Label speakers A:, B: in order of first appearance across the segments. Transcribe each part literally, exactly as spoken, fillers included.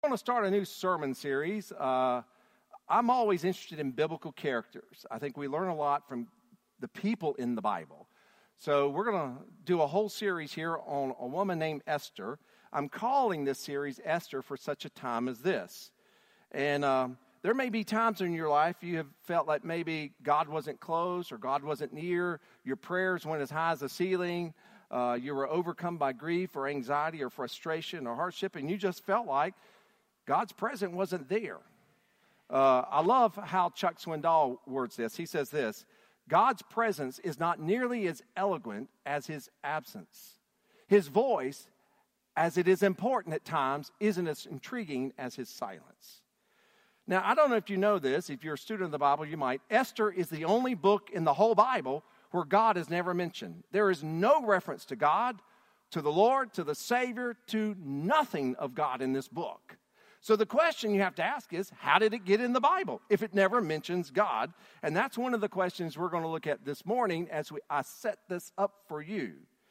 A: going to start a new sermon series. Uh, I'm always interested in biblical characters. I think we learn a lot from the people in the Bible. So we're going to do a whole series here on a woman named Esther. I'm calling this series Esther for such a time as this. And uh, there may be times in your life you have felt like maybe God wasn't close or God wasn't near. Your prayers went as high as the ceiling. Uh, you were overcome by grief or anxiety or frustration or hardship, and you just felt like God's presence wasn't there. Uh, I love how Chuck Swindoll words this. He says this: God's presence is not nearly as eloquent as his absence. His voice, as it is important at times, isn't as intriguing as his silence. Now, I don't know if you know this. If you're a student of the Bible, you might. Esther is the only book in the whole Bible where God is never mentioned. There is no reference to God, to the Lord, to the Savior, to nothing of God in this book. So the question you have to ask is, how did it get in the Bible if it never mentions God? And that's one of the questions we're going to look at this morning as we I set this up for you.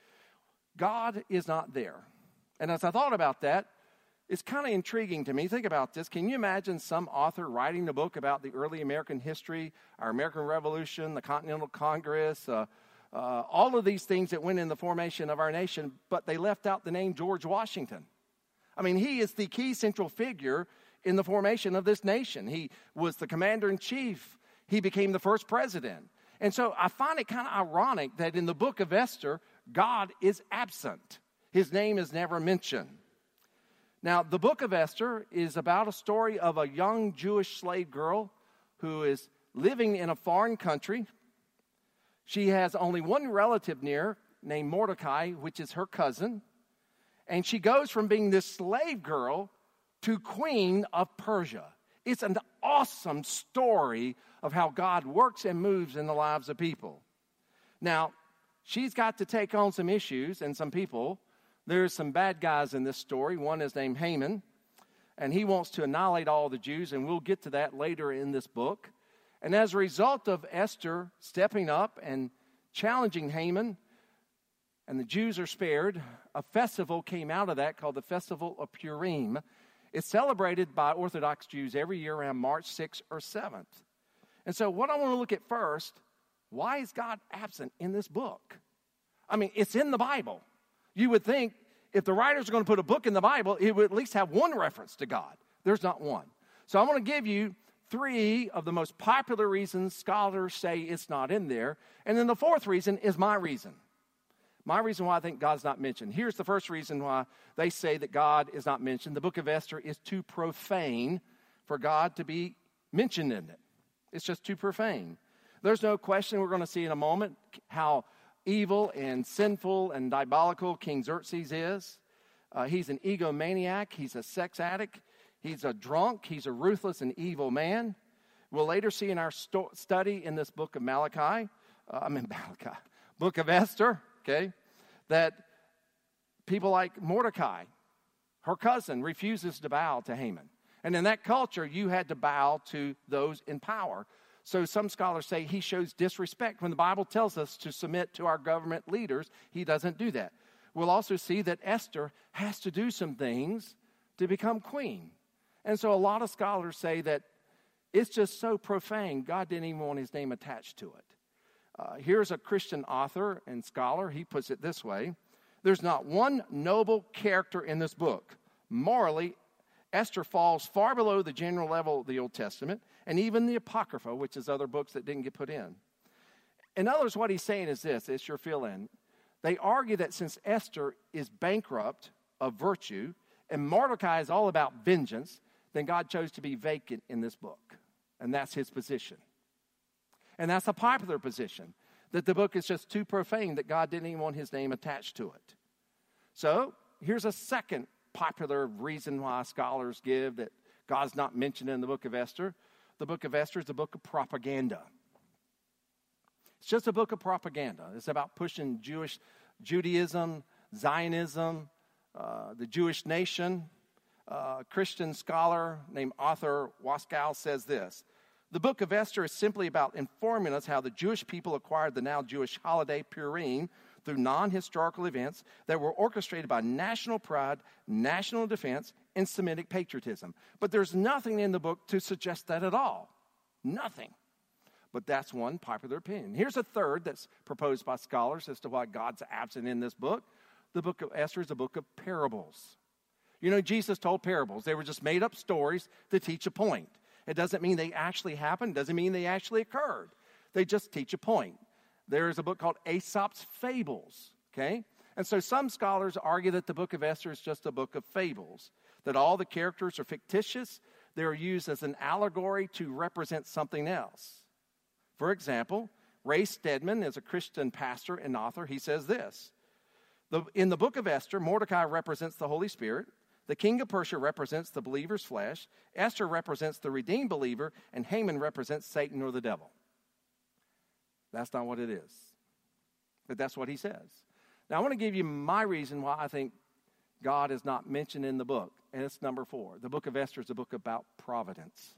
A: God is not there. And as I thought about that, it's kind of intriguing to me. Think about this. Can you imagine some author writing a book about the early American history, our American Revolution, the Continental Congress, uh, uh, all of these things that went in the formation of our nation, but they left out the name George Washington? I mean, he is the key central figure in the formation of this nation. He was the commander-in-chief. He became the first president. And so I find it kind of ironic that in the book of Esther, God is absent. His name is never mentioned. Now, the book of Esther is about a story of a young Jewish slave girl who is living in a foreign country. She has only one relative near, named Mordecai, which is her cousin. And she goes from being this slave girl to queen of Persia. It's an awesome story of how God works and moves in the lives of people. Now, she's got to take on some issues and some people. There's some bad guys in this story. One is named Haman, and he wants to annihilate all the Jews, and we'll get to that later in this book. And as a result of Esther stepping up and challenging Haman, and the Jews are spared, a festival came out of that called the Festival of Purim. It's celebrated by Orthodox Jews every year around March sixth or seventh. And so what I want to look at first, why is God absent in this book? I mean, it's in the Bible. You would think if the writers are going to put a book in the Bible, it would at least have one reference to God. There's not one. So I'm going to give you three of the most popular reasons scholars say it's not in there. And then the fourth reason is my reason. My reason why I think God's not mentioned. Here's the first reason why they say that God is not mentioned. The book of Esther is too profane for God to be mentioned in it. It's just too profane. There's no question, we're going to see in a moment, how evil and sinful and diabolical King Xerxes is. Uh, he's an egomaniac. He's a sex addict. He's a drunk. He's a ruthless and evil man. We'll later see in our sto- study in this book of Malachi, uh, I mean Malachi, book of Esther, okay, that people like Mordecai, her cousin, refuses to bow to Haman. And in that culture, you had to bow to those in power. So some scholars say he shows disrespect. When the Bible tells us to submit to our government leaders, he doesn't do that. We'll also see that Esther has to do some things to become queen. And so a lot of scholars say that it's just so profane, God didn't even want his name attached to it. Uh, here's a Christian author and scholar. He puts it this way: there's not one noble character in this book. Morally, Esther falls far below the general level of the Old Testament and even the Apocrypha, which is other books that didn't get put in. In other words, what he's saying is this, it's your fill-in. They argue that since Esther is bankrupt of virtue and Mordecai is all about vengeance, then God chose to be vacant in this book. And that's his position. And that's a popular position, that the book is just too profane, that God didn't even want his name attached to it. So here's a second popular reason why scholars give that God's not mentioned in the book of Esther. The book of Esther is a book of propaganda. It's just a book of propaganda. It's about pushing Jewish Judaism, Zionism, uh, the Jewish nation. Uh, a Christian scholar named Arthur Waskow says this: the book of Esther is simply about informing us how the Jewish people acquired the now Jewish holiday Purim through non-historical events that were orchestrated by national pride, national defense, and Semitic patriotism. But there's nothing in the book to suggest that at all. Nothing. But that's one popular opinion. Here's a third that's proposed by scholars as to why God's absent in this book. The book of Esther is a book of parables. You know, Jesus told parables. They were just made up stories to teach a point. It doesn't mean they actually happened. Doesn't mean they actually occurred. They just teach a point. There's a book called Aesop's Fables, okay? And so some scholars argue that the book of Esther is just a book of fables, that all the characters are fictitious. They're used as an allegory to represent something else. For example, Ray Stedman is a Christian pastor and author. He says this, the, in the book of Esther, Mordecai represents the Holy Spirit. The king of Persia represents the believer's flesh. Esther represents the redeemed believer, and Haman represents Satan or the devil. That's not what it is. But that's what he says. Now, I want to give you my reason why I think God is not mentioned in the book, and it's number four. The book of Esther is a book about providence.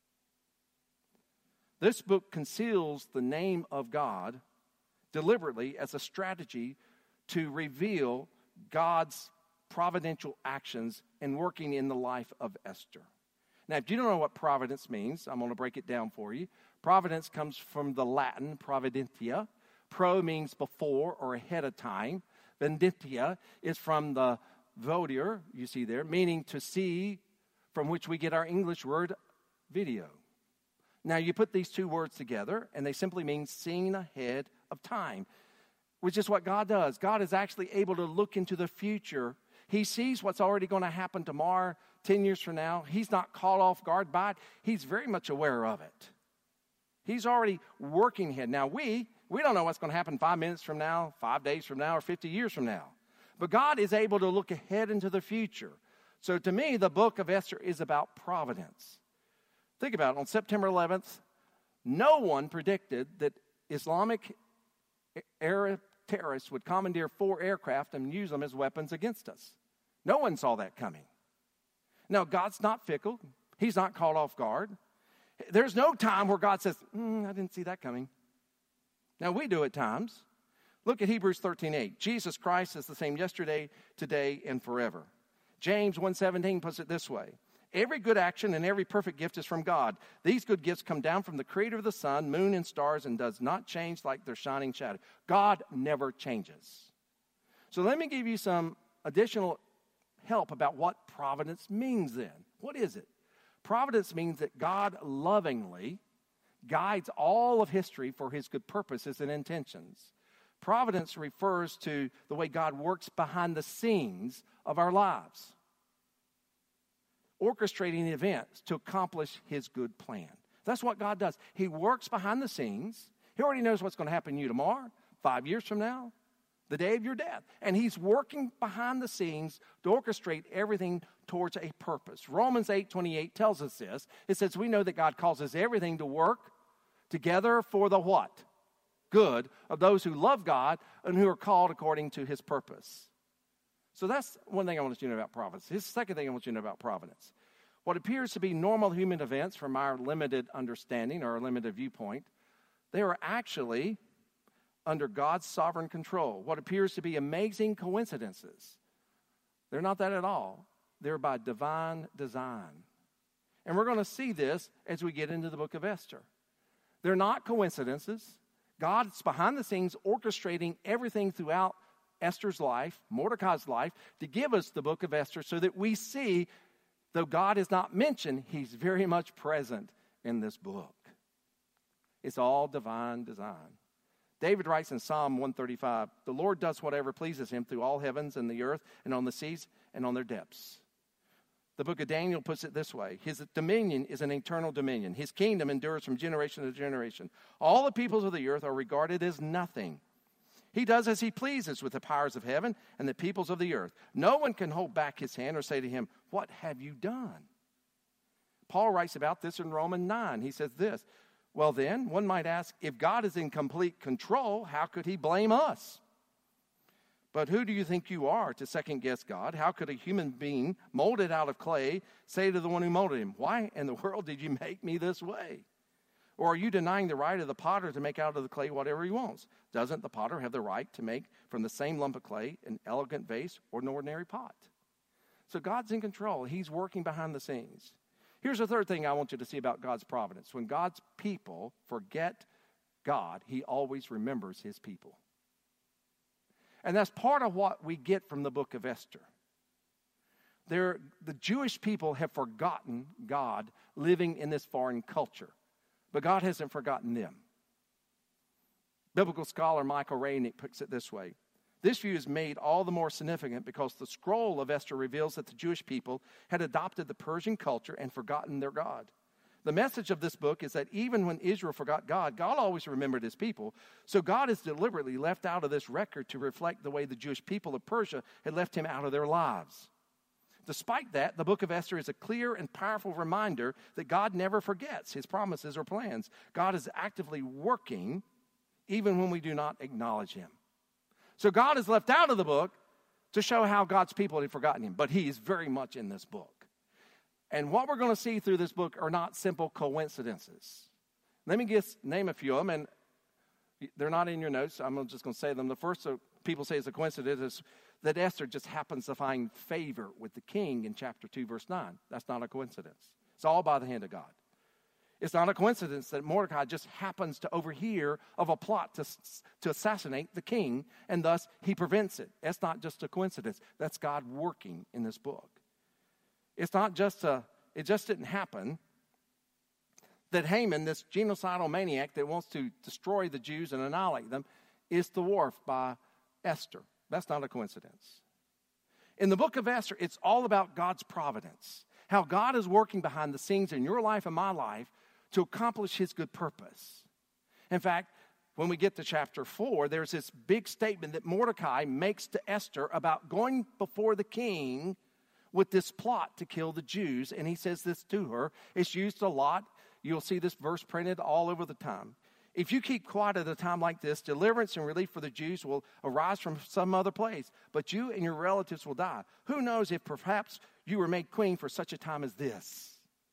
A: This book conceals the name of God deliberately as a strategy to reveal God's providential actions and working in the life of Esther. Now, if you don't know what providence means, I'm going to break it down for you. Providence comes from the Latin providentia. Pro means before or ahead of time. Vendentia is from the vodere, you see there, meaning to see, from which we get our English word video. Now, you put these two words together, and they simply mean seeing ahead of time, which is what God does. God is actually able to look into the future. He sees what's already going to happen tomorrow, ten years from now. He's not caught off guard by it. He's very much aware of it. He's already working ahead. Now, we, we don't know what's going to happen five minutes from now, five days from now, or fifty years from now. But God is able to look ahead into the future. So to me, the book of Esther is about providence. Think about it. On September eleventh, no one predicted that Islamic Arab terrorists would commandeer four aircraft and use them as weapons against us. No one saw that coming. Now, God's not fickle. He's not caught off guard. There's no time where God says, mm, I didn't see that coming. Now, we do at times. Look at Hebrews thirteen eight. Jesus Christ is the same yesterday, today, and forever. James one seventeen puts it this way. Every good action and every perfect gift is from God. These good gifts come down from the creator of the sun, moon, and stars, and does not change like their shining shadow. God never changes. So let me give you some additional help about what providence means then. What is it? Providence means that God lovingly guides all of history for his good purposes and intentions. Providence refers to the way God works behind the scenes of our lives, orchestrating events to accomplish his good plan. That's what God does. He works behind the scenes. He already knows what's going to happen to you tomorrow, five years from now, the day of your death. And he's working behind the scenes to orchestrate everything towards a purpose. Romans eight twenty-eight tells us this. It says, we know that God causes everything to work together for the what? Good of those who love God and who are called according to his purpose. So that's one thing I want you to know about providence. Here's the second thing I want you to know about providence. What appears to be normal human events from our limited understanding or our limited viewpoint, they are actually under God's sovereign control. What appears to be amazing coincidences, they're not that at all. They're by divine design. And we're going to see this as we get into the book of Esther. They're not coincidences. God's behind the scenes orchestrating everything throughout Esther's life, Mordecai's life, to give us the book of Esther so that we see, though God is not mentioned, he's very much present in this book. It's all divine design. David writes in Psalm one thirty-five, the Lord does whatever pleases him through all heavens and the earth and on the seas and on their depths. The book of Daniel puts it this way. His dominion is an eternal dominion. His kingdom endures from generation to generation. All the peoples of the earth are regarded as nothing. He does as he pleases with the powers of heaven and the peoples of the earth. No one can hold back his hand or say to him, what have you done? Paul writes about this in Romans nine. He says this, well then, one might ask, if God is in complete control, how could he blame us? But who do you think you are to second guess God? How could a human being molded out of clay say to the one who molded him, why in the world did you make me this way? Or are you denying the right of the potter to make out of the clay whatever he wants? Doesn't the potter have the right to make from the same lump of clay an elegant vase or an ordinary pot? So God's in control. He's working behind the scenes. Here's the third thing I want you to see about God's providence. When God's people forget God, he always remembers his people. And that's part of what we get from the book of Esther. There, the Jewish people have forgotten God living in this foreign culture, but God hasn't forgotten them. Biblical scholar Michael Raynick puts it this way. This view is made all the more significant because the scroll of Esther reveals that the Jewish people had adopted the Persian culture and forgotten their God. The message of this book is that even when Israel forgot God, God always remembered his people. So God is deliberately left out of this record to reflect the way the Jewish people of Persia had left him out of their lives. Despite that, the book of Esther is a clear and powerful reminder that God never forgets his promises or plans. God is actively working even when we do not acknowledge him. So God is left out of the book to show how God's people had forgotten him, but he is very much in this book. And what we're going to see through this book are not simple coincidences. Let me just name a few of them, and they're not in your notes. I'm just going to say them. The first people say is a coincidence is that Esther just happens to find favor with the king in chapter two, verse nine. That's not a coincidence. It's all by the hand of God. It's not a coincidence that Mordecai just happens to overhear of a plot to, to assassinate the king, and thus he prevents it. That's not just a coincidence. That's God working in this book. It's not just a, it just didn't happen that Haman, this genocidal maniac that wants to destroy the Jews and annihilate them, is thwarted by Esther. That's not a coincidence. In the book of Esther, it's all about God's providence, how God is working behind the scenes in your life and my life to accomplish his good purpose. In fact, when we get to chapter four, there's this big statement that Mordecai makes to Esther about going before the king with this plot to kill the Jews. And he says this to her. It's used a lot. You'll see this verse printed all over the time. If you keep quiet at a time like this, deliverance and relief for the Jews will arise from some other place, but you and your relatives will die. Who knows if perhaps you were made queen for such a time as this?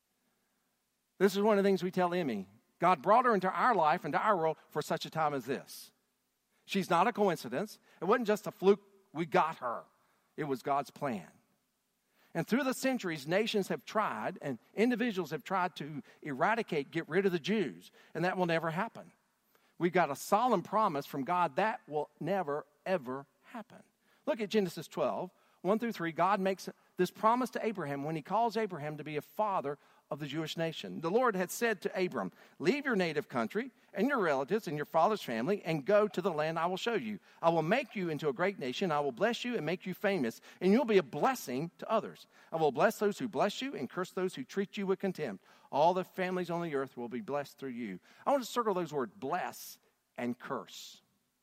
A: This is one of the things we tell Emmy. God brought her into our life, into our world, for such a time as this. She's not a coincidence. It wasn't just a fluke. We got her. It was God's plan. And through the centuries, nations have tried and individuals have tried to eradicate, get rid of the Jews. And that will never happen. We've got a solemn promise from God that will never, ever happen. Look at Genesis twelve, one through three. God makes this promise to Abraham when he calls Abraham to be a father of the Jewish nation. The Lord had said to Abram, leave your native country and your relatives and your father's family and go to the land I will show you. I will make you into a great nation. I will bless you and make you famous, and you'll be a blessing to others. I will bless those who bless you and curse those who treat you with contempt. All the families on the earth will be blessed through you. I want to circle those words, bless and curse.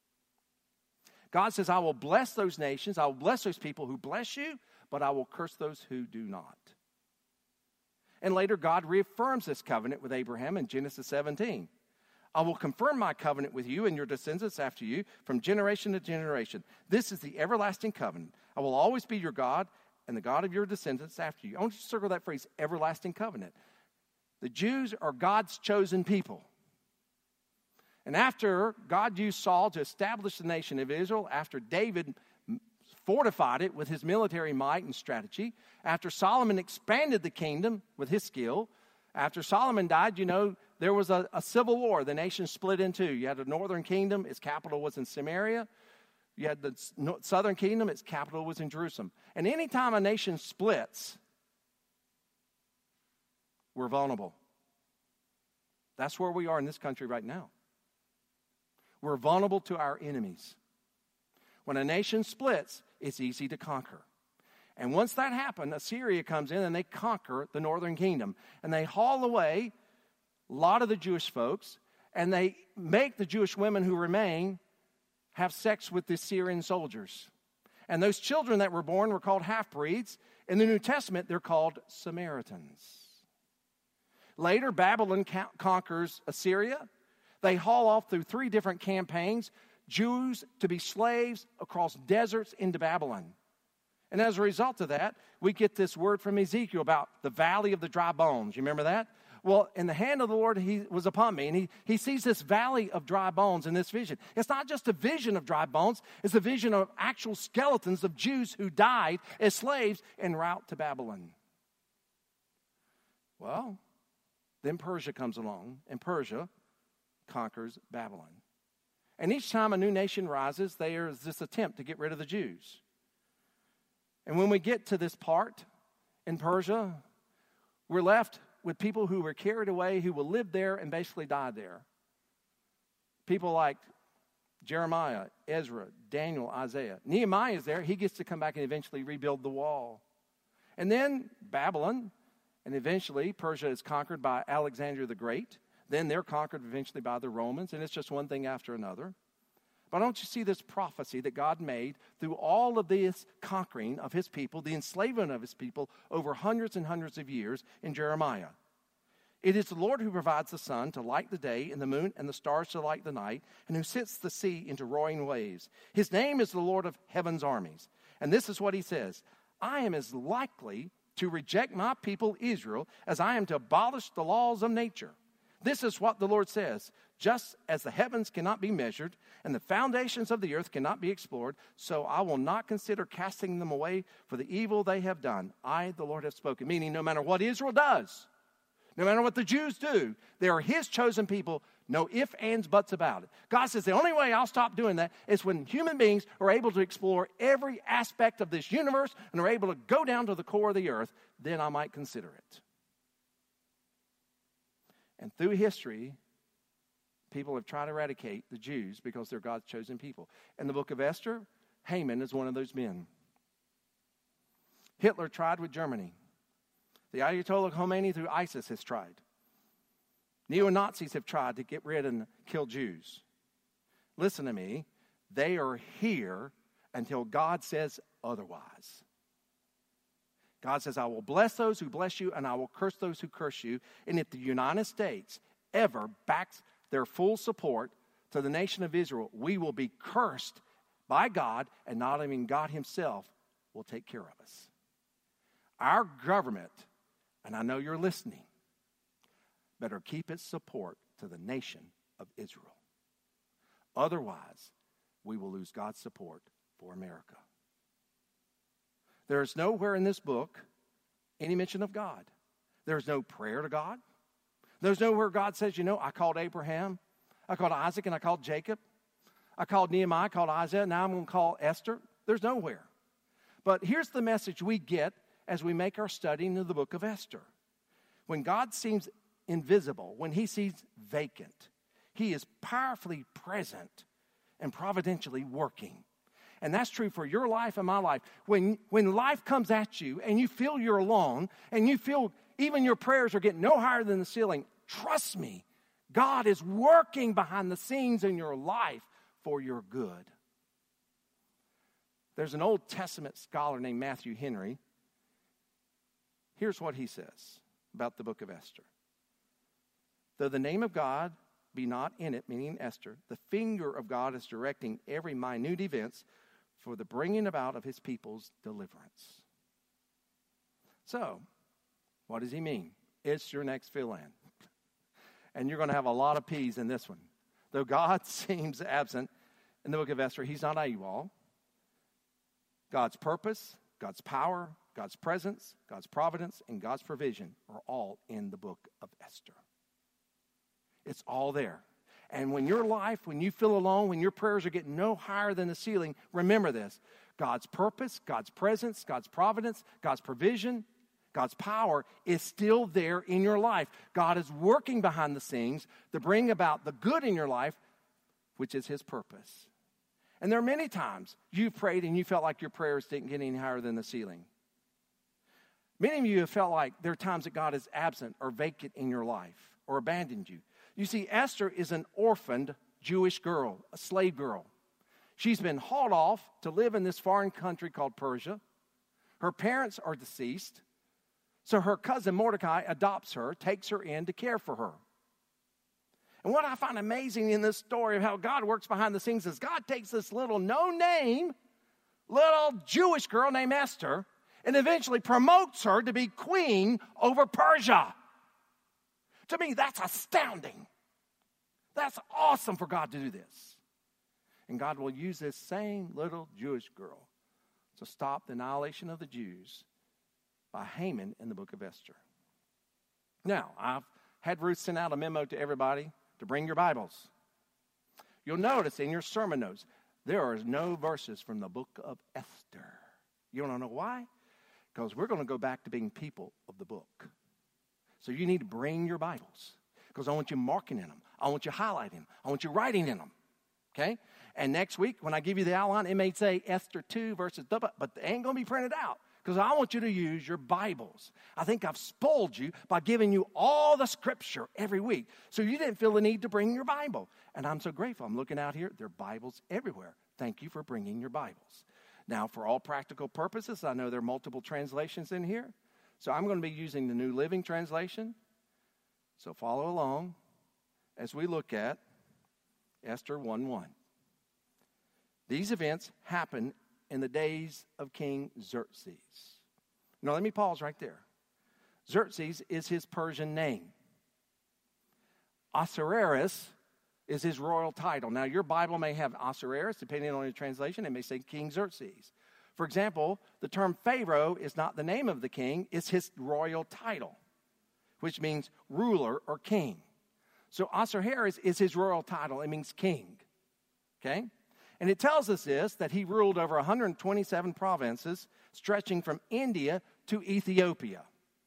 A: God says, I will bless those nations. I will bless those people who bless you, but I will curse those who do not. And later, God reaffirms this covenant with Abraham in Genesis seventeen. I will confirm my covenant with you and your descendants after you from generation to generation. This is the everlasting covenant. I will always be your God and the God of your descendants after you. I want you to circle that phrase, everlasting covenant. The Jews are God's chosen people. And after God used Saul to establish the nation of Israel, after David fortified it with his military might and strategy, after Solomon expanded the kingdom with his skill, after Solomon died, you know, there was a, a civil war. The nation split in two. You had the northern kingdom, its capital was in Samaria. You had the southern kingdom, its capital was in Jerusalem. And anytime a nation splits, we're vulnerable. That's where we are in this country right now. We're vulnerable to our enemies. When a nation splits, it's easy to conquer. And once that happened, Assyria comes in and they conquer the northern kingdom. And they haul away a lot of the Jewish folks, and they make the Jewish women who remain have sex with the Syrian soldiers. And those children that were born were called half-breeds. In the New Testament, they're called Samaritans. Later, Babylon conquers Assyria. They haul off through three different campaigns, Jews to be slaves across deserts into Babylon. And as a result of that, we get this word from Ezekiel about the valley of the dry bones. You remember that? Well, in the hand of the Lord, he was upon me, and he, he sees this valley of dry bones in this vision. It's not just a vision of dry bones. It's a vision of actual skeletons of Jews who died as slaves en route to Babylon. Well, then Persia comes along, and Persia conquers Babylon. And each time a new nation rises, there is this attempt to get rid of the Jews. And when we get to this part in Persia, we're left with people who were carried away, who will live there and basically die there. People like Jeremiah, Ezra, Daniel, Isaiah. Nehemiah is there. He gets to come back and eventually rebuild the wall. And then Babylon, and eventually Persia is conquered by Alexander the Great. Then they're conquered eventually by the Romans, and it's just one thing after another. But don't you see this prophecy that God made through all of this conquering of his people, the enslavement of his people over hundreds and hundreds of years in Jeremiah? It is the Lord who provides the sun to light the day and the moon and the stars to light the night, and who sets the sea into roaring waves. His name is the Lord of heaven's armies. And this is what he says: I am as likely to reject my people Israel as I am to abolish the laws of nature. This is what the Lord says: just as the heavens cannot be measured and the foundations of the earth cannot be explored, so I will not consider casting them away for the evil they have done. I, the Lord, have spoken. Meaning, no matter what Israel does, no matter what the Jews do, they are his chosen people. No ifs, ands, buts about it. God says the only way I'll stop doing that is when human beings are able to explore every aspect of this universe and are able to go down to the core of the earth. Then I might consider it. And through history, people have tried to eradicate the Jews because they're God's chosen people. In the book of Esther, Haman is one of those men. Hitler tried with Germany. The Ayatollah Khomeini through ISIS has tried. Neo-Nazis have tried to get rid and kill Jews. Listen to me. They are here until God says otherwise. God says, I will bless those who bless you, and I will curse those who curse you. And if the United States ever backs their full support to the nation of Israel, we will be cursed by God, and not even God himself will take care of us. Our government, and I know you're listening, better keep its support to the nation of Israel. Otherwise, we will lose God's support for America. There is nowhere in this book any mention of God. There's no prayer to God. There's nowhere God says, you know, I called Abraham, I called Isaac, and I called Jacob. I called Nehemiah, I called Isaiah, now I'm going to call Esther. There's nowhere. But here's the message we get as we make our study into the book of Esther. When God seems invisible, when he seems vacant, he is powerfully present and providentially working. And that's true for your life and my life. When, when life comes at you and you feel you're alone and you feel even your prayers are getting no higher than the ceiling, trust me, God is working behind the scenes in your life for your good. There's an Old Testament scholar named Matthew Henry. Here's what he says about the book of Esther. Though the name of God be not in it, meaning Esther, the finger of God is directing every minute events for the bringing about of his people's deliverance. So, what does he mean? It's your next fill-in. And you're going to have a lot of P's in this one. Though God seems absent in the book of Esther, he's not AWOL. God's purpose, God's power, God's presence, God's providence, and God's provision are all in the book of Esther. It's all there. And when your life, when you feel alone, when your prayers are getting no higher than the ceiling, remember this. God's purpose, God's presence, God's providence, God's provision, God's power is still there in your life. God is working behind the scenes to bring about the good in your life, which is his purpose. And there are many times you've prayed and you felt like your prayers didn't get any higher than the ceiling. Many of you have felt like there are times that God is absent or vacant in your life or abandoned you. You see, Esther is an orphaned Jewish girl, a slave girl. She's been hauled off to live in this foreign country called Persia. Her parents are deceased, so her cousin Mordecai adopts her, takes her in to care for her. And what I find amazing in this story of how God works behind the scenes is God takes this little no-name, little Jewish girl named Esther and eventually promotes her to be queen over Persia. To me, that's astounding. That's awesome for God to do this. And God will use this same little Jewish girl to stop the annihilation of the Jews by Haman in the book of Esther. Now, I've had Ruth send out a memo to everybody to bring your Bibles. You'll notice in your sermon notes, there are no verses from the book of Esther. You want to know why? Because we're going to go back to being people of the book. So you need to bring your Bibles, because I want you marking in them. I want you highlighting them. I want you writing in them. Okay? And next week, when I give you the outline, it may say Esther two verses, but they ain't going to be printed out, because I want you to use your Bibles. I think I've spoiled you by giving you all the scripture every week, so you didn't feel the need to bring your Bible. And I'm so grateful. I'm looking out here. There are Bibles everywhere. Thank you for bringing your Bibles. Now, for all practical purposes, I know there are multiple translations in here, so I'm going to be using the New Living Translation. So follow along as we look at Esther one one. These events happen in the days of King Xerxes. Now, let me pause right there. Xerxes is his Persian name. Ahasuerus is his royal title. Now, your Bible may have Ahasuerus, depending on your translation. It may say King Xerxes. For example, the term Pharaoh is not the name of the king. It's his royal title, which means ruler or king. So Ahasuerus is his royal title. It means king. Okay? And it tells us this, that he ruled over one hundred twenty-seven provinces, stretching from India to Ethiopia.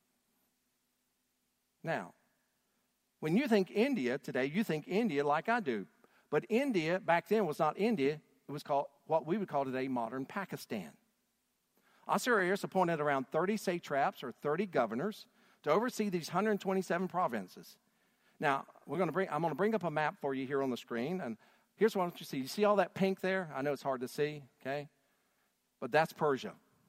A: Now, when you think India today, you think India like I do. But India back then was not India. It was called what we would call today modern Pakistan. Ahasuerus appointed around thirty satraps or thirty governors to oversee these one hundred twenty-seven provinces. Now, we're going to bring, I'm going to bring up a map for you here on the screen. And here's what you see. You see all that pink there? I know it's hard to see, okay? But that's Persia.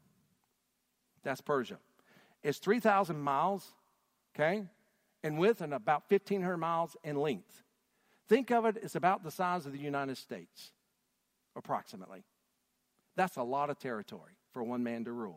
A: That's Persia. It's three thousand miles, okay, in width and about fifteen hundred miles in length. Think of it as about the size of the United States, approximately. That's a lot of territory for one man to rule.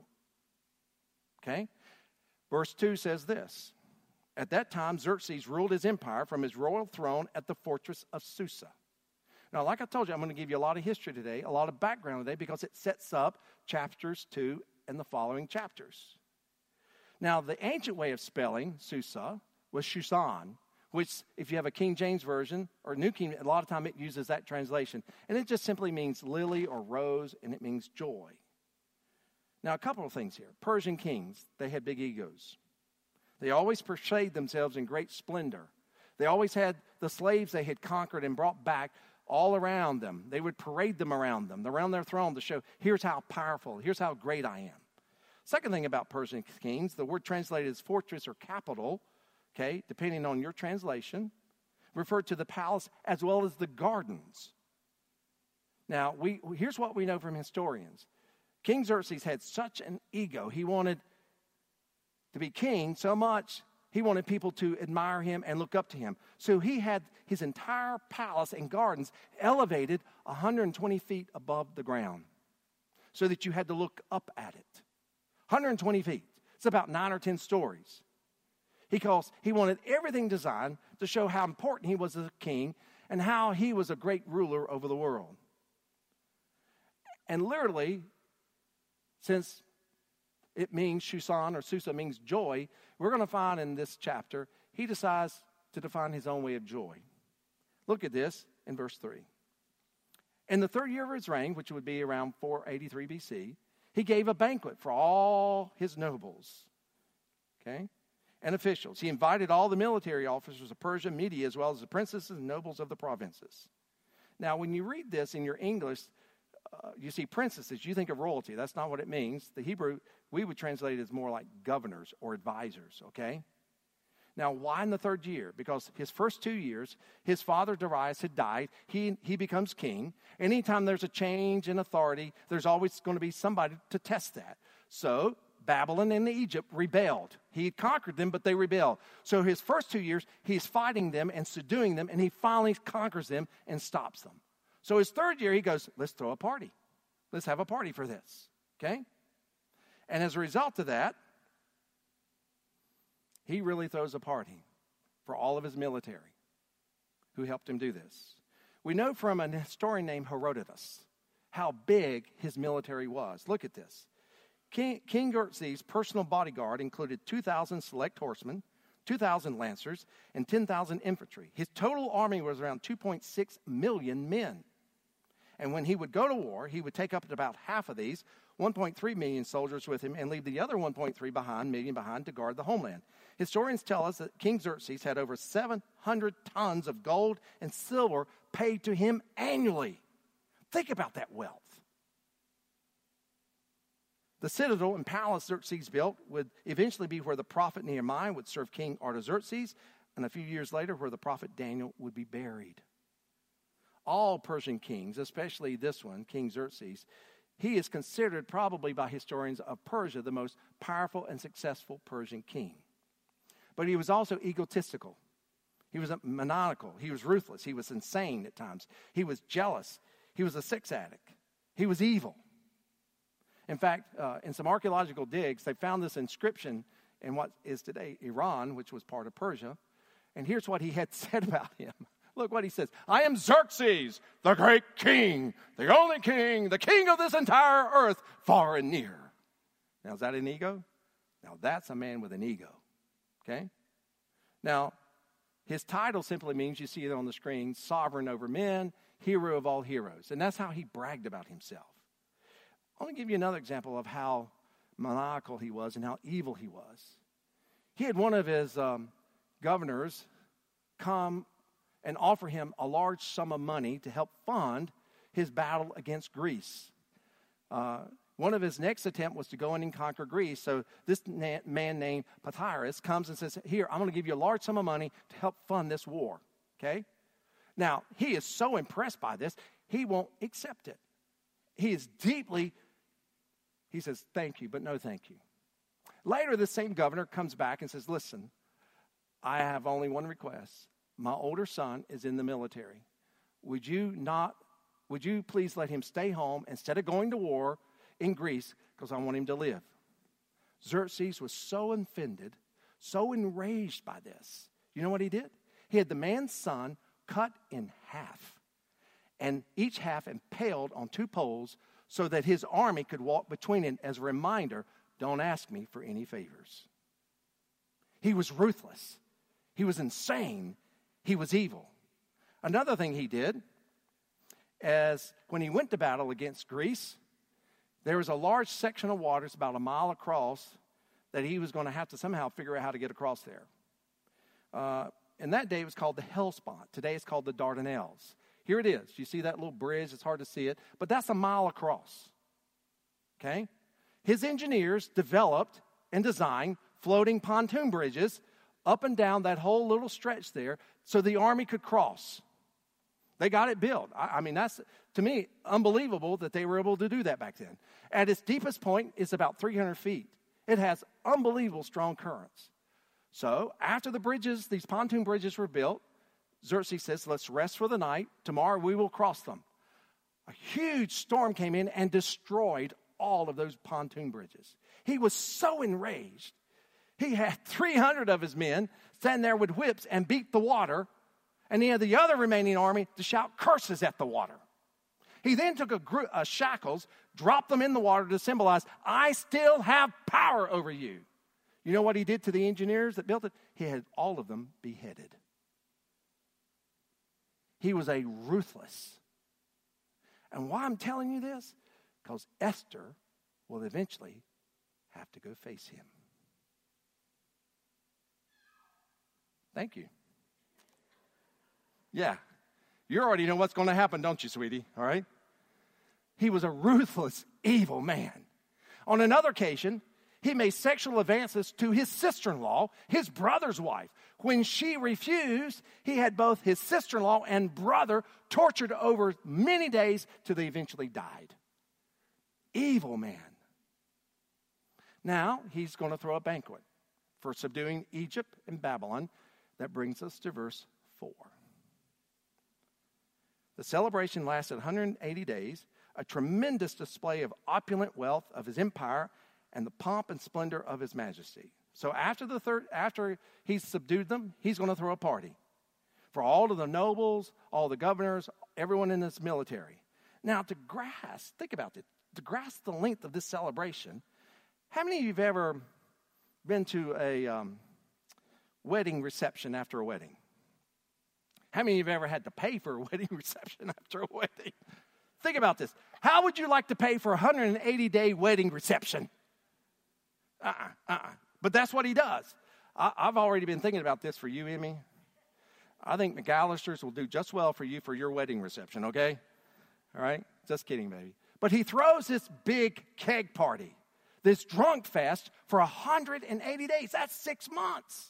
A: Okay? Verse two says this. At that time, Xerxes ruled his empire from his royal throne at the fortress of Susa. Now, like I told you, I'm going to give you a lot of history today, a lot of background today, because it sets up chapters two and the following chapters. Now, the ancient way of spelling Susa was Shushan, which, if you have a King James Version or New King, a lot of time it uses that translation. And it just simply means lily or rose, and it means joy. Now, a couple of things here. Persian kings, they had big egos. They always portrayed themselves in great splendor. They always had the slaves they had conquered and brought back all around them. They would parade them around them, around their throne, to show, here's how powerful, here's how great I am. Second thing about Persian kings, the word translated as fortress or capital, okay, depending on your translation, referred to the palace as well as the gardens. Now, we here's what we know from historians. King Xerxes had such an ego. He wanted to be king so much, he wanted people to admire him and look up to him. So he had his entire palace and gardens elevated one hundred twenty feet above the ground so that you had to look up at it. one hundred twenty feet. It's about nine or ten stories. Because he wanted everything designed to show how important he was as a king and how he was a great ruler over the world. And literally, since it means Shushan or Susa means joy, we're going to find in this chapter, he decides to define his own way of joy. Look at this in verse three. In the third year of his reign, which would be around four eighty-three B C, he gave a banquet for all his nobles, okay, and officials. He invited all the military officers of Persia, Media, as well as the princesses and nobles of the provinces. Now, when you read this in your English, uh, you see princesses, you think of royalty. That's not what it means. The Hebrew, we would translate it as more like governors or advisors, okay? Now, why in the third year? Because his first two years, his father Darius had died. He, he becomes king. Anytime there's a change in authority, there's always going to be somebody to test that. So Babylon and Egypt rebelled. He had conquered them, but they rebelled. So his first two years, he's fighting them and subduing them, and he finally conquers them and stops them. So his third year, he goes, let's throw a party. Let's have a party for this, okay? And as a result of that, he really throws a party for all of his military who helped him do this. We know from an historian named Herodotus how big his military was. Look at this. King, King Xerxes' personal bodyguard included two thousand select horsemen, two thousand lancers, and ten thousand infantry. His total army was around two point six million men. And when he would go to war, he would take up about half of these, one point three million soldiers with him, and leave the other one point three behind, million behind to guard the homeland. Historians tell us that King Xerxes had over seven hundred tons of gold and silver paid to him annually. Think about that wealth. The citadel and palace Xerxes built would eventually be where the prophet Nehemiah would serve King Artaxerxes, and a few years later where the prophet Daniel would be buried. All Persian kings, especially this one, King Xerxes, he is considered probably by historians of Persia the most powerful and successful Persian king. But he was also egotistical. He was maniacal. He was ruthless. He was insane at times. He was jealous. He was a sex addict. He was evil. In fact, uh, in some archaeological digs, they found this inscription in what is today Iran, which was part of Persia. And here's what he had said about him. Look what he says. I am Xerxes, the great king, the only king, the king of this entire earth, far and near. Now, is that an ego? Now, that's a man with an ego. Okay? Now, his title simply means, you see it on the screen, sovereign over men, hero of all heroes. And that's how he bragged about himself. I want to give you another example of how maniacal he was and how evil he was. He had one of his um, governors come and offer him a large sum of money to help fund his battle against Greece. Uh, one of his next attempt was to go in and conquer Greece. So this na- man named Papyrus comes and says, here, I'm going to give you a large sum of money to help fund this war. Okay? Now, he is so impressed by this, he won't accept it. He is deeply, he says, thank you, but no thank you. Later, the same governor comes back and says, listen, I have only one request. My older son is in the military. Would you not, would you please let him stay home instead of going to war in Greece, because I want him to live. Xerxes was so offended, so enraged by this. You know what he did? He had the man's son cut in half, and each half impaled on two poles so that his army could walk between it as a reminder, don't ask me for any favors. He was ruthless. He was insane. He was evil. Another thing he did is when he went to battle against Greece, there was a large section of water, it's about a mile across, that he was going to have to somehow figure out how to get across there. Uh, and that day it was called the Hellespont. Today it's called the Dardanelles. Here it is. You see that little bridge? It's hard to see it, but that's a mile across. Okay? His engineers developed and designed floating pontoon bridges up and down that whole little stretch there so the army could cross. They got it built. I, I mean, that's, to me, unbelievable that they were able to do that back then. At its deepest point, it's about three hundred feet. It has unbelievable strong currents. So after the bridges, these pontoon bridges were built, Xerxes says, let's rest for the night. Tomorrow we will cross them. A huge storm came in and destroyed all of those pontoon bridges. He was so enraged. He had three hundred of his men stand there with whips and beat the water, and he had the other remaining army to shout curses at the water. He then took a, group, a shackles, dropped them in the water to symbolize, I still have power over you. You know what he did to the engineers that built it? He had all of them beheaded. He was a ruthless. And why I'm telling you this? Because Esther will eventually have to go face him. Thank you. Yeah. You already know what's going to happen, don't you, sweetie? All right? He was a ruthless, evil man. On another occasion, he made sexual advances to his sister-in-law, his brother's wife. When she refused, he had both his sister-in-law and brother tortured over many days till they eventually died. Evil man. Now, he's going to throw a banquet for subduing Egypt and Babylon. That brings us to verse four. The celebration lasted one hundred eighty days, a tremendous display of opulent wealth of his empire and the pomp and splendor of his majesty. So after the third, after he's subdued them, he's going to throw a party for all of the nobles, all the governors, everyone in this military. Now, to grasp, think about this, to grasp the length of this celebration, how many of you have ever been to a um, wedding reception after a wedding? How many of you have ever had to pay for a wedding reception after a wedding? Think about this. How would you like to pay for a one hundred eighty day wedding reception? Uh-uh, uh-uh. But that's what he does. I, I've already been thinking about this for you, Emmy. I think McAllister's will do just well for you for your wedding reception, okay? All right? Just kidding, baby. But he throws this big keg party, this drunk fest for one hundred eighty days. That's six months.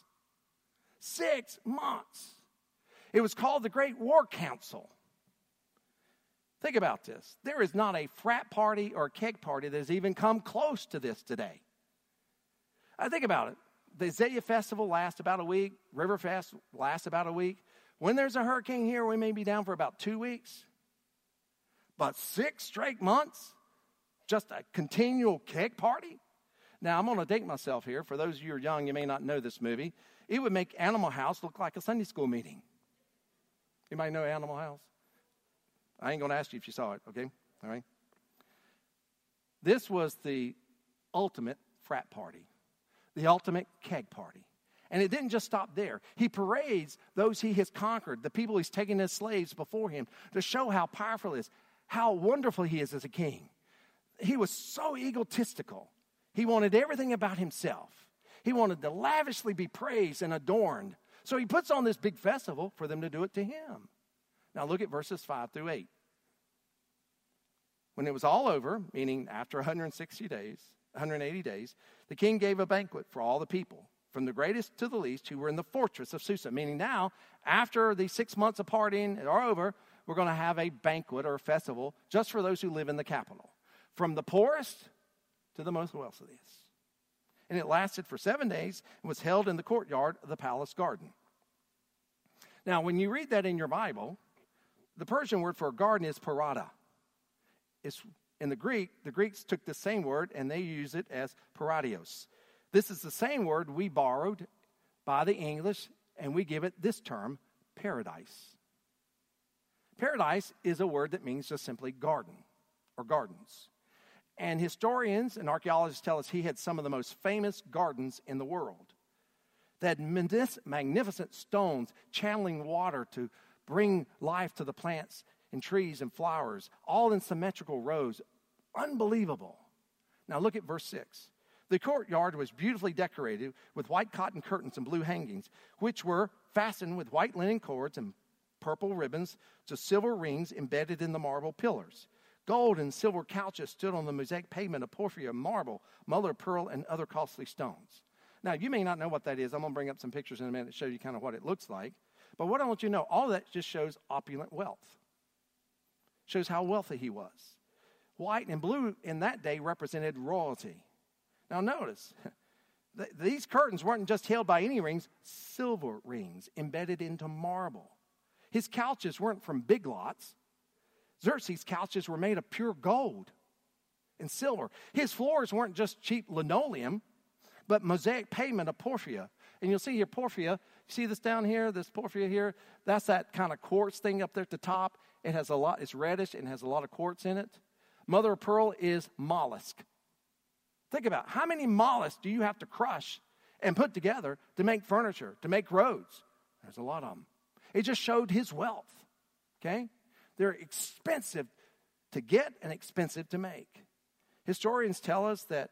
A: Six months. It was called the Great War Council. Think about this. There is not a frat party or keg party that has even come close to this today. I think about it. The Azalea Festival lasts about a week. Riverfest lasts about a week. When there's a hurricane here, we may be down for about two weeks. But six straight months? Just a continual keg party? Now, I'm going to date myself here. For those of you who are young, you may not know this movie. It would make Animal House look like a Sunday school meeting. Anybody know Animal House? I ain't going to ask you if you saw it, okay? All right? This was the ultimate frat party, the ultimate keg party. And it didn't just stop there. He parades those he has conquered, the people he's taken as slaves before him, to show how powerful he is, how wonderful he is as a king. He was so egotistical. He wanted everything about himself. He wanted to lavishly be praised and adorned. So he puts on this big festival for them to do it to him. Now look at verses five through eight. When it was all over, meaning after one hundred sixty days, one hundred eighty days, the king gave a banquet for all the people, from the greatest to the least, who were in the fortress of Susa. Meaning now, after these six months of partying are over, we're going to have a banquet or a festival just for those who live in the capital, from the poorest to the most wealthiest. And it lasted for seven days and was held in the courtyard of the palace garden. Now, when you read that in your Bible, the Persian word for garden is parada. It's in the Greek, the Greeks took the same word and they use it as paradios. This is the same word we borrowed by the English, and we give it this term, paradise. Paradise is a word that means just simply garden or gardens. And historians and archaeologists tell us he had some of the most famous gardens in the world. They had magnificent stones channeling water to bring life to the plants and trees and flowers, all in symmetrical rows. Unbelievable. Now look at verse six. The courtyard was beautifully decorated with white cotton curtains and blue hangings, which were fastened with white linen cords and purple ribbons to silver rings embedded in the marble pillars. Gold and silver couches stood on the mosaic pavement of porphyry, marble, mother of pearl, and other costly stones. Now, you may not know what that is. I'm going to bring up some pictures in a minute to show you kind of what it looks like. But what I want you to know, all of that just shows opulent wealth. Shows how wealthy he was. White and blue in that day represented royalty. Now, notice, th- these curtains weren't just held by any rings, silver rings embedded into marble. His couches weren't from big lots. Xerxes' couches were made of pure gold and silver. His floors weren't just cheap linoleum, but mosaic pavement of porphyry. And you'll see here porphyry. You see this down here, this porphyry here? That's that kind of quartz thing up there at the top. It has a lot, it's reddish and has a lot of quartz in it. Mother of pearl is mollusk. Think about it. How many mollusks do you have to crush and put together to make furniture, to make roads? There's a lot of them. It just showed his wealth, okay? They're expensive to get and expensive to make. Historians tell us that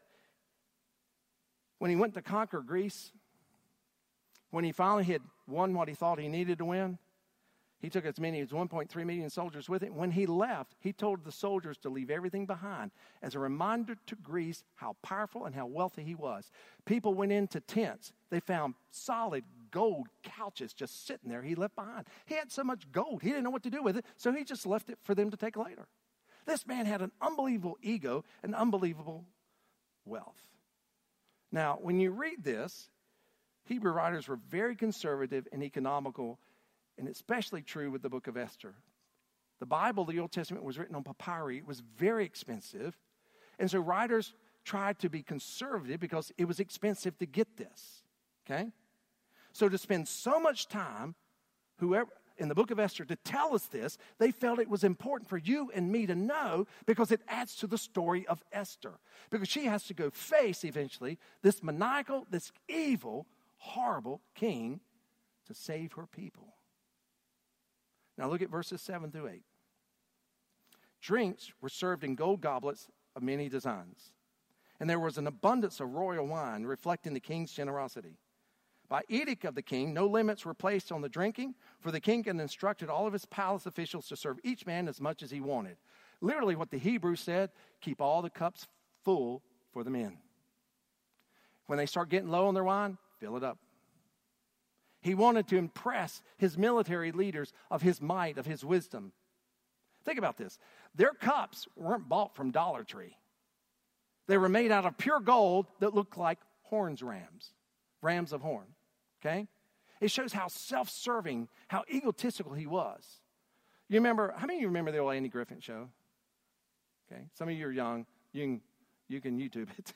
A: when he went to conquer Greece, when he finally had won what he thought he needed to win, he took as many as one point three million soldiers with him. When he left, he told the soldiers to leave everything behind as a reminder to Greece how powerful and how wealthy he was. People went into tents. They found solid gold couches just sitting there he left behind. He had so much gold, he didn't know what to do with it, so he just left it for them to take later. This man had an unbelievable ego and unbelievable wealth. Now, when you read this, Hebrew writers were very conservative and economical, and especially true with the book of Esther. The Bible, the Old Testament, was written on papyri. It was very expensive. And so writers tried to be conservative because it was expensive to get this, okay? So to spend so much time, whoever in the book of Esther, to tell us this, they felt it was important for you and me to know because it adds to the story of Esther. Because she has to go face, eventually, this maniacal, this evil, horrible king to save her people. Now look at verses seven through eight. Drinks were served in gold goblets of many designs, and there was an abundance of royal wine, reflecting the king's generosity. By edict of the king, no limits were placed on the drinking, for the king had instructed all of his palace officials to serve each man as much as he wanted. Literally what the Hebrew said, keep all the cups full for the men. When they start getting low on their wine, fill it up. He wanted to impress his military leaders of his might, of his wisdom. Think about this. Their cups weren't bought from Dollar Tree. They were made out of pure gold that looked like horns rams, rams of horn, okay? It shows how self-serving, how egotistical he was. You remember, how many of you remember the old Andy Griffin show? Okay, some of you are young. You can, you can YouTube it.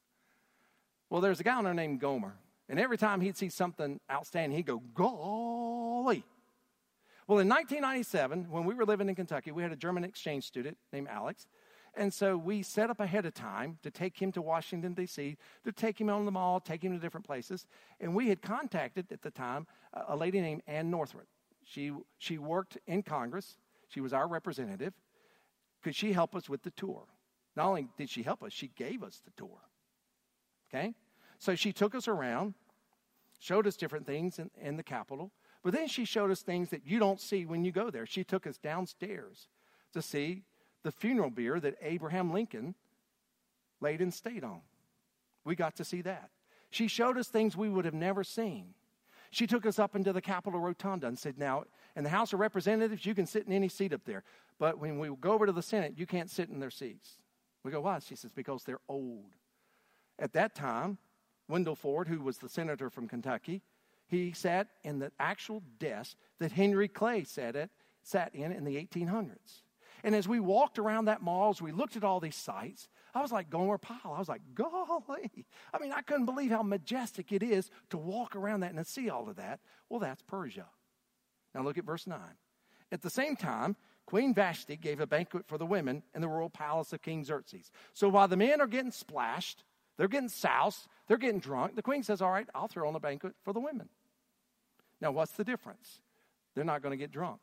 A: Well, there's a guy on there named Gomer. And every time he'd see something outstanding, he'd go, golly. Well, in nineteen ninety-seven, when we were living in Kentucky, we had a German exchange student named Alex. And so we set up ahead of time to take him to Washington, D C, to take him on the mall, take him to different places. And we had contacted, at the time, a lady named Ann Northrup. She, she worked in Congress. She was our representative. Could she help us with the tour? Not only did she help us, she gave us the tour. Okay? So she took us around, showed us different things in, in the Capitol, but then she showed us things that you don't see when you go there. She took us downstairs to see the funeral bier that Abraham Lincoln laid in state on. We got to see that. She showed us things we would have never seen. She took us up into the Capitol Rotunda and said, now, in the House of Representatives, you can sit in any seat up there. But when we go over to the Senate, you can't sit in their seats. We go, why? She says, because they're old. At that time, Wendell Ford, who was the senator from Kentucky, he sat in the actual desk that Henry Clay sat, at, sat in in the eighteen hundreds. And as we walked around that mall, as we looked at all these sites, I was like Gomer Pyle. I was like, golly. I mean, I couldn't believe how majestic it is to walk around that and to see all of that. Well, that's Persia. Now look at verse nine. At the same time, Queen Vashti gave a banquet for the women in the royal palace of King Xerxes. So while the men are getting splashed, they're getting soused, they're getting drunk, the queen says, all right, I'll throw on a banquet for the women. Now, what's the difference? They're not going to get drunk.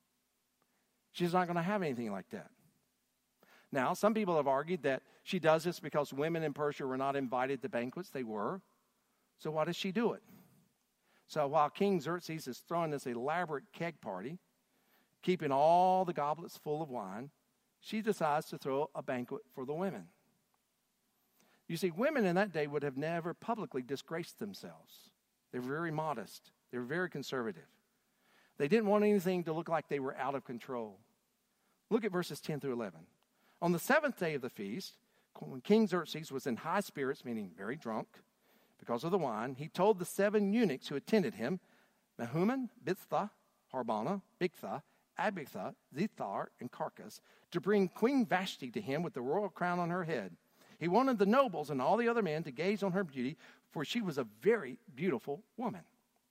A: She's not going to have anything like that. Now, some people have argued that she does this because women in Persia were not invited to banquets. They were. So why does she do it? So while King Xerxes is throwing this elaborate keg party, keeping all the goblets full of wine, she decides to throw a banquet for the women. You see, women in that day would have never publicly disgraced themselves. They were very modest. They were very conservative. They didn't want anything to look like they were out of control. Look at verses ten through eleven. On the seventh day of the feast, when King Xerxes was in high spirits, meaning very drunk, because of the wine, he told the seven eunuchs who attended him, Mehuman, Biztha, Harbana, Bigtha, Abitha, Zethar, and Carcass, to bring Queen Vashti to him with the royal crown on her head. He wanted the nobles and all the other men to gaze on her beauty, for she was a very beautiful woman.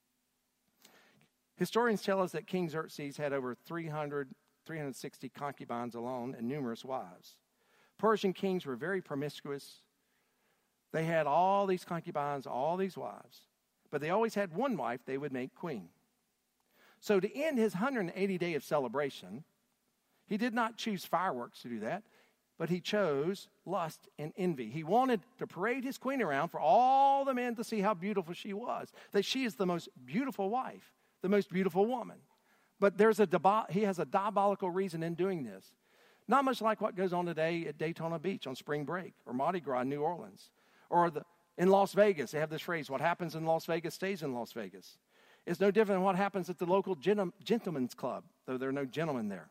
A: Historians tell us that King Xerxes had over three hundred, three hundred sixty concubines alone and numerous wives. Persian kings were very promiscuous. They had all these concubines, all these wives, but they always had one wife they would make queen. So to end his one hundred eighty day of celebration, he did not choose fireworks to do that, but he chose lust and envy. He wanted to parade his queen around for all the men to see how beautiful she was, that she is the most beautiful wife, the most beautiful woman. But there's a debo- he has a diabolical reason in doing this. Not much like what goes on today at Daytona Beach on spring break, or Mardi Gras in New Orleans, or the, in Las Vegas. They have this phrase, what happens in Las Vegas stays in Las Vegas. It's no different than what happens at the local gen- gentleman's club, though there are no gentlemen there.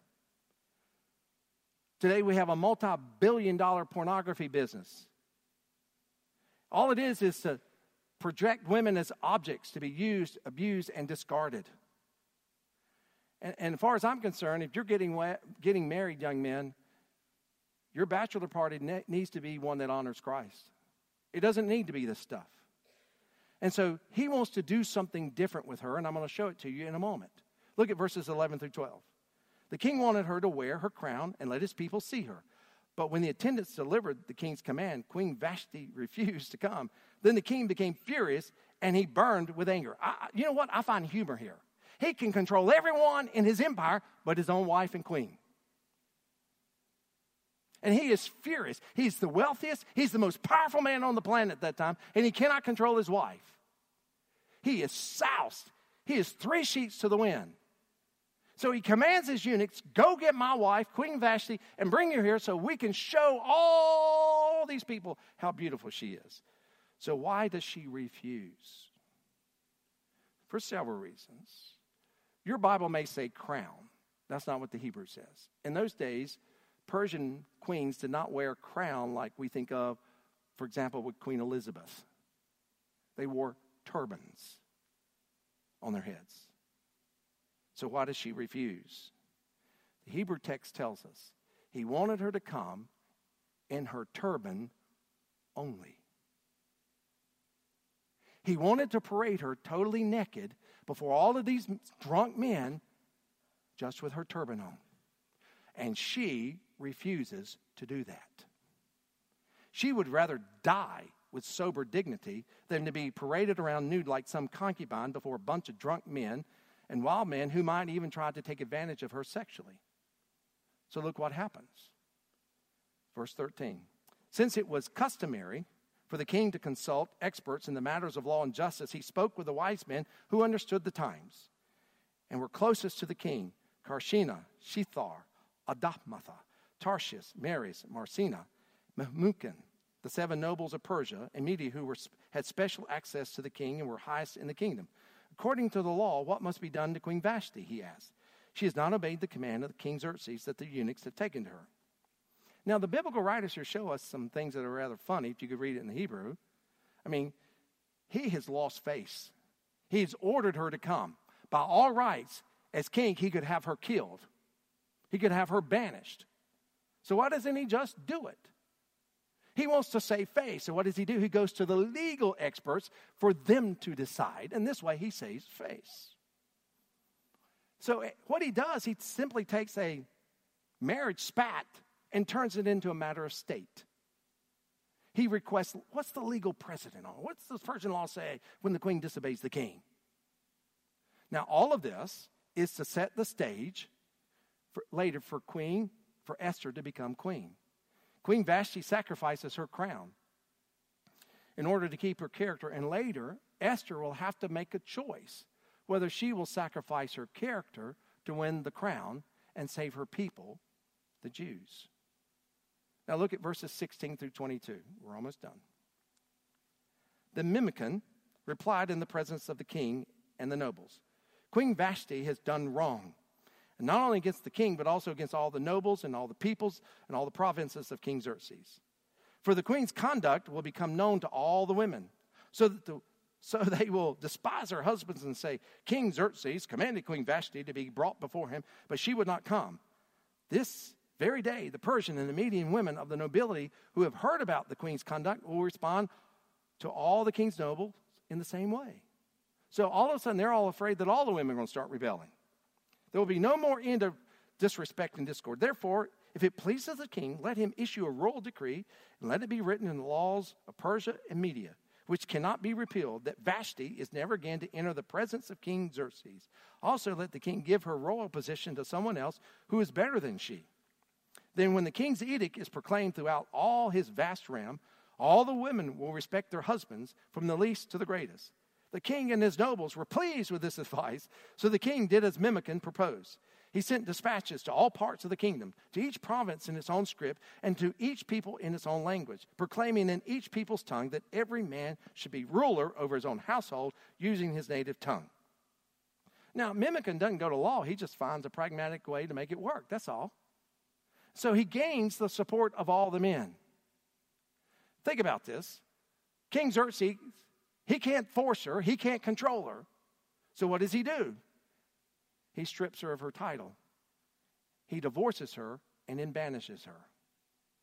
A: Today we have a multi-billion dollar pornography business. All it is is to project women as objects to be used, abused, and discarded. And, and as far as I'm concerned, if you're getting, getting married, young men, Your bachelor party ne- needs to be one that honors Christ. It doesn't need to be this stuff. And so he wants to do something different with her, and I'm going to show it to you in a moment. Look at verses eleven through twelve. The king wanted her to wear her crown and let his people see her. But when the attendants delivered the king's command, Queen Vashti refused to come. Then the king became furious, and he burned with anger. I, you know what? I find humor here. He can control everyone in his empire but his own wife and queen. And he is furious. He's the wealthiest. He's the most powerful man on the planet at that time, and he cannot control his wife. He is soused. He is three sheets to the wind. So he commands his eunuchs, go get my wife, Queen Vashti, and bring her here so we can show all these people how beautiful she is. So why does she refuse? For several reasons. Your Bible may say crown. That's not what the Hebrew says. In those days, Persian queens did not wear a crown like we think of, for example, with Queen Elizabeth. They wore turbans on their heads. So why does she refuse? The Hebrew text tells us he wanted her to come in her turban only. He wanted to parade her totally naked before all of these drunk men just with her turban on. And she refuses to do that. She would rather die with sober dignity than to be paraded around nude like some concubine before a bunch of drunk men and wild men who might even try to take advantage of her sexually. So look what happens. Verse thirteen. Since it was customary for the king to consult experts in the matters of law and justice, he spoke with the wise men who understood the times and were closest to the king: Karshina, Shethar, Adapmatha, Tarshish, Meres, Marsina, Memucan, the seven nobles of Persia and Media who were, had special access to the king and were highest in the kingdom. According to the law, what must be done to Queen Vashti, he asked. She has not obeyed the command of the King Xerxes that the eunuchs have taken to her. Now, the biblical writers here show us some things that are rather funny, if you could read it in the Hebrew. I mean, he has lost face. He's ordered her to come. By all rights, as king, he could have her killed. He could have her banished. So why doesn't he just do it? He wants to save face. So what does he do? He goes to the legal experts for them to decide. And this way he saves face. So what he does, he simply takes a marriage spat and turns it into a matter of state. He requests, what's the legal precedent on? What's the Persian law say when the queen disobeys the king? Now, all of this is to set the stage for, later for Queen, for Esther to become queen. Queen Vashti sacrifices her crown in order to keep her character, and later Esther will have to make a choice whether she will sacrifice her character to win the crown and save her people, the Jews. Now look at verses sixteen through twenty-two. We're almost done. The Memucan replied in the presence of the king and the nobles, Queen Vashti has done wrong, and not only against the king, but also against all the nobles and all the peoples and all the provinces of King Xerxes. For the queen's conduct will become known to all the women, so that the, so they will despise her husbands and say, King Xerxes commanded Queen Vashti to be brought before him, but she would not come. This very day, the Persian and the Median women of the nobility who have heard about the queen's conduct will respond to all the king's nobles in the same way. So all of a sudden, they're all afraid that all the women are going to start rebelling. There will be no more end of disrespect and discord. Therefore, if it pleases the king, let him issue a royal decree and let it be written in the laws of Persia and Media, which cannot be repealed, that Vashti is never again to enter the presence of King Xerxes. Also, let the king give her royal position to someone else who is better than she. Then when the king's edict is proclaimed throughout all his vast realm, all the women will respect their husbands from the least to the greatest. The king and his nobles were pleased with this advice, so the king did as Memucan proposed. He sent dispatches to all parts of the kingdom, to each province in its own script, and to each people in its own language, proclaiming in each people's tongue that every man should be ruler over his own household using his native tongue. Now, Memucan doesn't go to law. He just finds a pragmatic way to make it work. That's all. So he gains the support of all the men. Think about this. King Xerxes, he can't force her. He can't control her. So what does he do? He strips her of her title. He divorces her and then banishes her.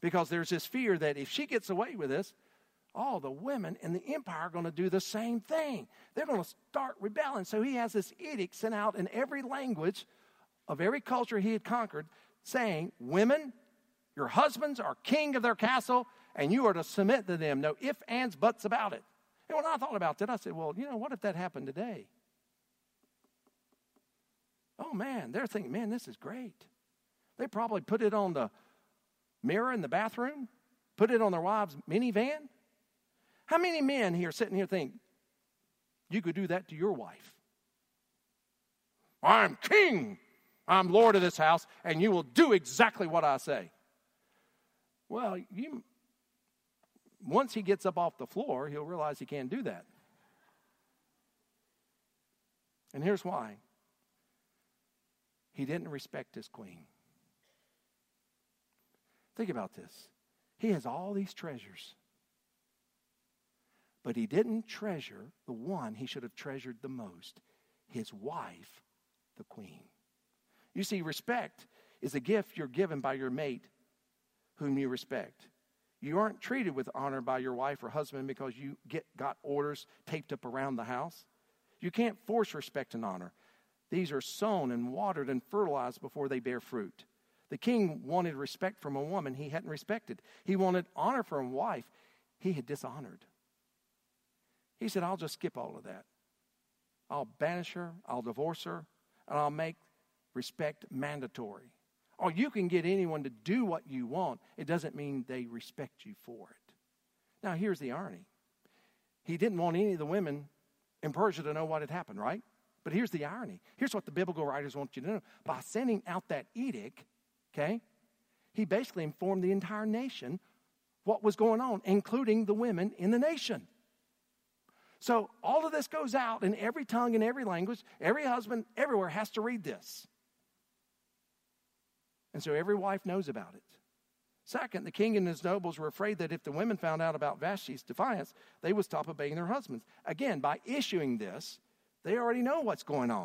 A: Because there's this fear that if she gets away with this, all the women in the empire are going to do the same thing. They're going to start rebelling. So he has this edict sent out in every language of every culture he had conquered, saying, women, your husbands are king of their castle, and you are to submit to them. No ifs, ands, buts about it. And when I thought about that, I said, well, you know, what if that happened today? Oh, man, they're thinking, man, this is great. They probably put it on the mirror in the bathroom, put it on their wife's minivan. How many men here sitting here think you could do that to your wife? I'm king. I'm Lord of this house, and you will do exactly what I say. Well, you, once he gets up off the floor, he'll realize he can't do that. And here's why. He didn't respect his queen. Think about this. He has all these treasures. But he didn't treasure the one he should have treasured the most, his wife, the queen. You see, respect is a gift you're given by your mate whom you respect. You aren't treated with honor by your wife or husband because you get got orders taped up around the house. You can't force respect and honor. These are sown and watered and fertilized before they bear fruit. The king wanted respect from a woman he hadn't respected. He wanted honor from a wife he had dishonored. He said, I'll just skip all of that. I'll banish her, I'll divorce her, and I'll make respect mandatory. Or you can get anyone to do what you want. It doesn't mean they respect you for it. Now, here's the irony. He didn't want any of the women in Persia to know what had happened, right? But here's the irony. Here's what the biblical writers want you to know. By sending out that edict, okay, he basically informed the entire nation what was going on, including the women in the nation. So all of this goes out in every tongue, in every language. Every husband everywhere has to read this. And so every wife knows about it. Second, the king and his nobles were afraid that if the women found out about Vashti's defiance, they would stop obeying their husbands. Again, by issuing this, they already know what's going on.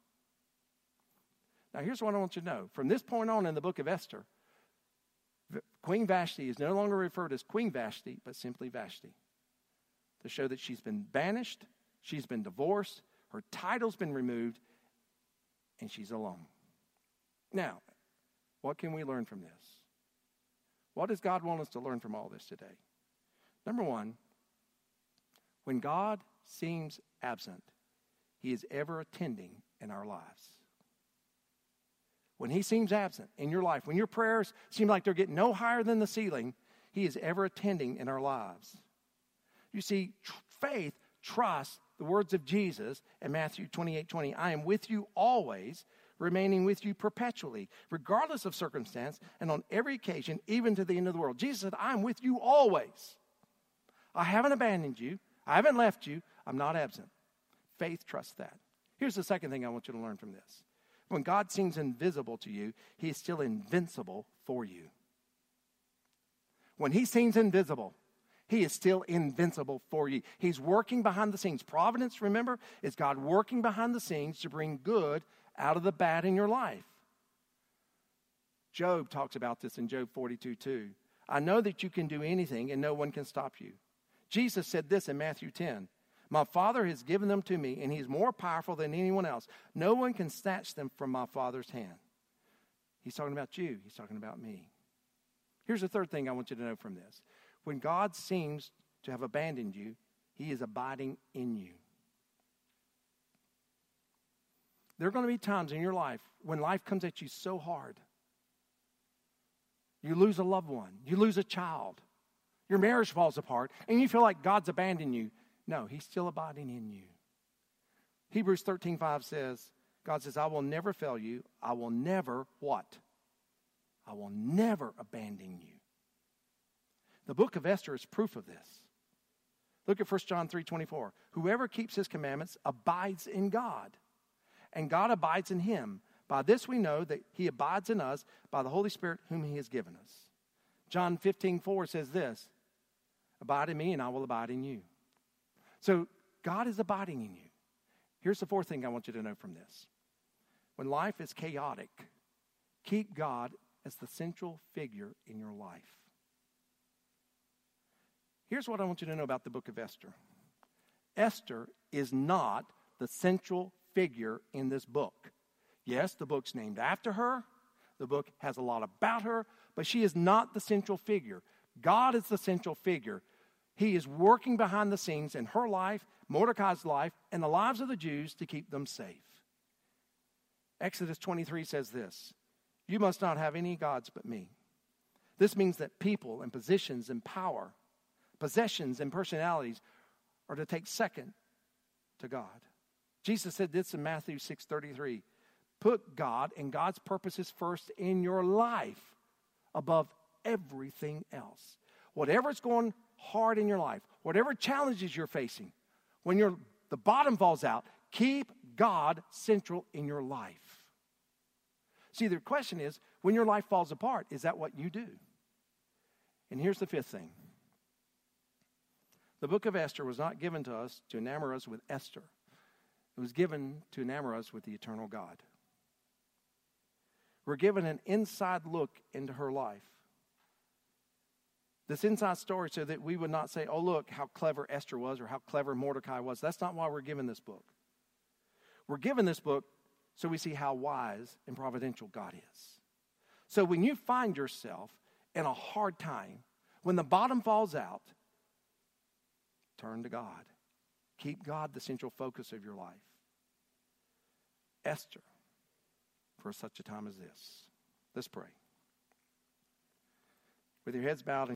A: Now, here's what I want you to know. From this point on in the book of Esther, Queen Vashti is no longer referred as Queen Vashti, but simply Vashti. To show that she's been banished, she's been divorced, her title's been removed, and she's alone. Now, what can we learn from this? What does God want us to learn from all this today? Number one, when God seems absent, he is ever attending in our lives. When he seems absent in your life, when your prayers seem like they're getting no higher than the ceiling, he is ever attending in our lives. You see, tr- faith trusts the words of Jesus in Matthew twenty-eight twenty. I am with you always, remaining with you perpetually, regardless of circumstance, and on every occasion, even to the end of the world. Jesus said, I am with you always. I haven't abandoned you. I haven't left you. I'm not absent. Faith trusts that. Here's the second thing I want you to learn from this. When God seems invisible to you, he is still invincible for you. When he seems invisible, he is still invincible for you. He's working behind the scenes. Providence, remember, is God working behind the scenes to bring good out of the bad in your life. Job talks about this in Job forty-two two. I know that you can do anything and no one can stop you. Jesus said this in Matthew ten. My Father has given them to me, and he's more powerful than anyone else. No one can snatch them from my Father's hand. He's talking about you. He's talking about me. Here's the third thing I want you to know from this. When God seems to have abandoned you, he is abiding in you. There are going to be times in your life when life comes at you so hard. You lose a loved one. You lose a child. Your marriage falls apart, and you feel like God's abandoned you. No, he's still abiding in you. Hebrews thirteen five says, God says, I will never fail you. I will never what? I will never abandon you. The book of Esther is proof of this. Look at First John three twenty-four. Whoever keeps his commandments abides in God, and God abides in him. By this we know that he abides in us by the Holy Spirit whom he has given us. John fifteen four says this, abide in me and I will abide in you. So God is abiding in you. Here's the fourth thing I want you to know from this. When life is chaotic, keep God as the central figure in your life. Here's what I want you to know about the book of Esther. Esther is not the central figure in this book. Yes, the book's named after her. The book has a lot about her, but she is not the central figure. God is the central figure. He is working behind the scenes in her life, Mordecai's life, and the lives of the Jews to keep them safe. Exodus twenty-three says this, "You must not have any gods but me." This means that people and positions and power, possessions and personalities are to take second to God. Jesus said this in Matthew six thirty-three. Put God and God's purposes first in your life above everything else. Whatever's going hard in your life, whatever challenges you're facing, when you're, the bottom falls out, keep God central in your life. See, the question is, when your life falls apart, is that what you do? And here's the fifth thing. The book of Esther was not given to us to enamor us with Esther. It was given to enamor us with the eternal God. We're given an inside look into her life. This inside story so that we would not say, oh, look how clever Esther was or how clever Mordecai was. That's not why we're given this book. We're given this book so we see how wise and providential God is. So when you find yourself in a hard time, when the bottom falls out, turn to God. Keep God the central focus of your life. Esther, for such a time as this. Let's pray. With your heads bowed and